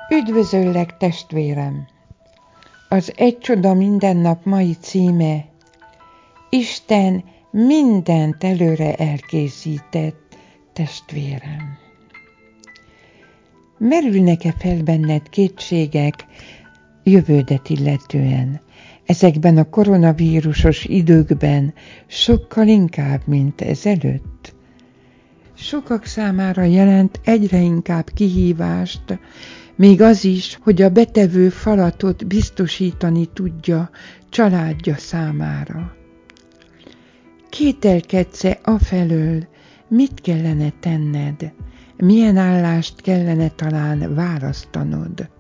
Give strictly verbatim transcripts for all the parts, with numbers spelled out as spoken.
Üdvözöllek, testvérem! Az Egy csoda minden nap mai címe: Isten mindent előre elkészített, testvérem. Merülnek-e fel benned kétségek jövődet illetően? Ezekben a koronavírusos időkben sokkal inkább, mint ezelőtt. Sokak számára jelent egyre inkább kihívást, még az is, hogy a betevő falatot biztosítani tudja családja számára. Kételkedsz-e afelől, mit kellene tenned, milyen állást kellene talán választanod?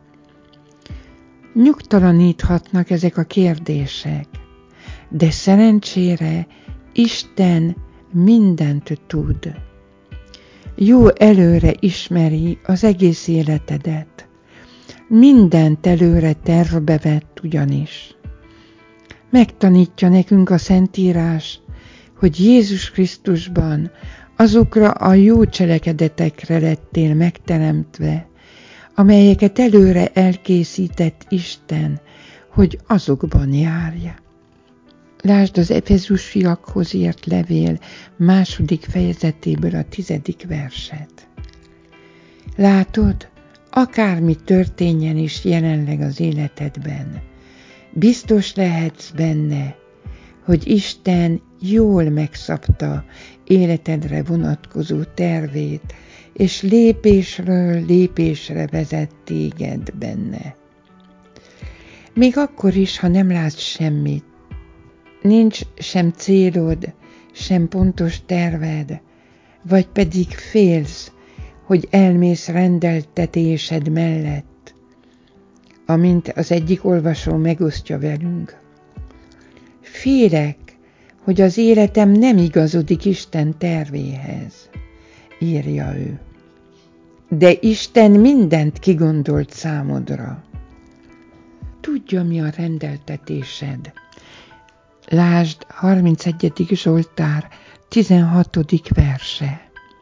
Nyugtalaníthatnak ezek a kérdések, de szerencsére Isten mindent tud. Jó előre ismeri az egész életedet. Mindent előre tervbe vett ugyanis. Megtanítja nekünk a Szentírás, hogy Jézus Krisztusban azokra a jó cselekedetekre lettél megteremtve, amelyeket előre elkészített Isten, hogy azokban járj. Lásd az Efezusiakhoz írt levél második fejezetéből a tizedik verset. Látod, akármi történjen is jelenleg az életedben, biztos lehetsz benne, hogy Isten jól megszabta életedre vonatkozó tervét, és lépésről lépésre vezet téged benne. Még akkor is, ha nem látsz semmit, nincs sem célod, sem pontos terved, vagy pedig félsz, hogy elmész rendeltetésed mellett, amint az egyik olvasó megosztja velünk. Félek, hogy az életem nem igazodik Isten tervéhez, írja ő. De Isten mindent kigondolt számodra. Tudja, mi a rendeltetésed. Lásd harmincegyedik Zsoltár tizenhatodik verse.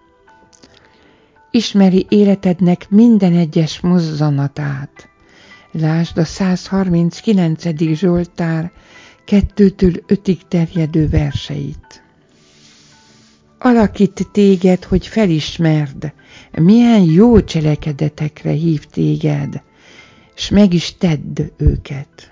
Ismeri életednek minden egyes mozzanatát. Lásd a százharminckilencedik Zsoltár kettőtől ötig terjedő verseit. Alakít téged, hogy felismerd, milyen jó cselekedetekre hív téged, s meg is tedd őket.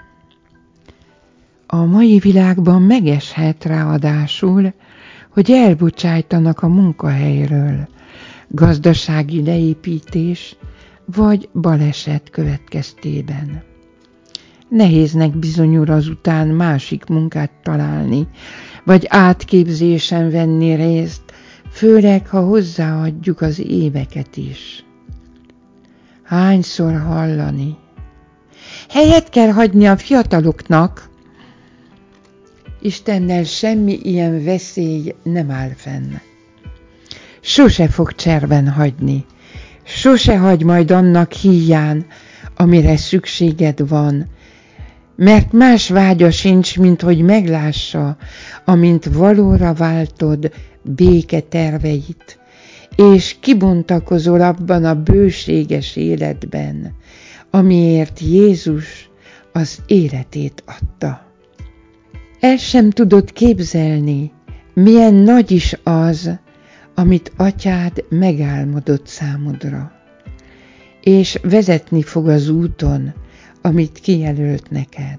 A mai világban megeshet ráadásul, hogy elbocsájtanak a munkahelyről, gazdasági leépítés vagy baleset következtében. Nehéznek bizonyul azután másik munkát találni, vagy átképzésen venni részt, főleg, ha hozzáadjuk az éveket is. Hányszor hallani? Helyet kell hagyni a fiataloknak. Istennel semmi ilyen veszély nem áll fenn. Sose fog cserben hagyni, sose hagy majd annak híján, amire szükséged van, mert más vágya sincs, mint hogy meglássa, amint valóra váltod béke terveit, és kibontakozol abban a bőséges életben, amiért Jézus az életét adta. El sem tudod képzelni, milyen nagy is az, amit atyád megálmodott számodra, és vezetni fog az úton, amit kijelölt neked.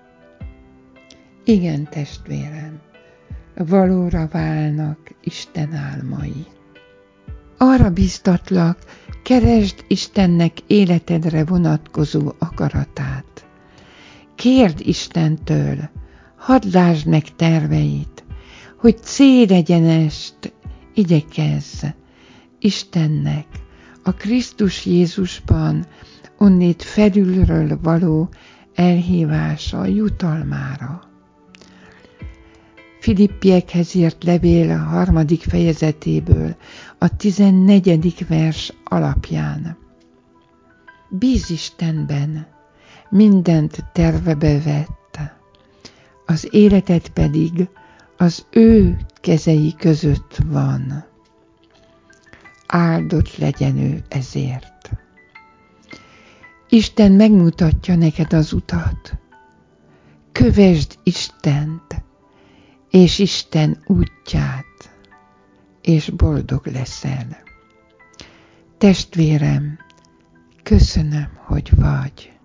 Igen, testvérem, valóra válnak Isten álmai. Arra bíztatlak, keresd Istennek életedre vonatkozó akaratát. Kérd Istentől, hadd lásd meg terveit, hogy célegyenest igyekezz Istennek a Krisztus Jézusban onnét felülről való elhívása jutalmára. Filippiekhez írt levél a harmadik fejezetéből a tizennegyedik vers alapján. Bízz Istenben, mindent tervebe vett, az életed pedig az ő kezei között van. Áldott legyen ő ezért. Isten megmutatja neked az utat. Kövesd Istent, és Isten útját, és boldog leszel. Testvérem, köszönöm, hogy vagy.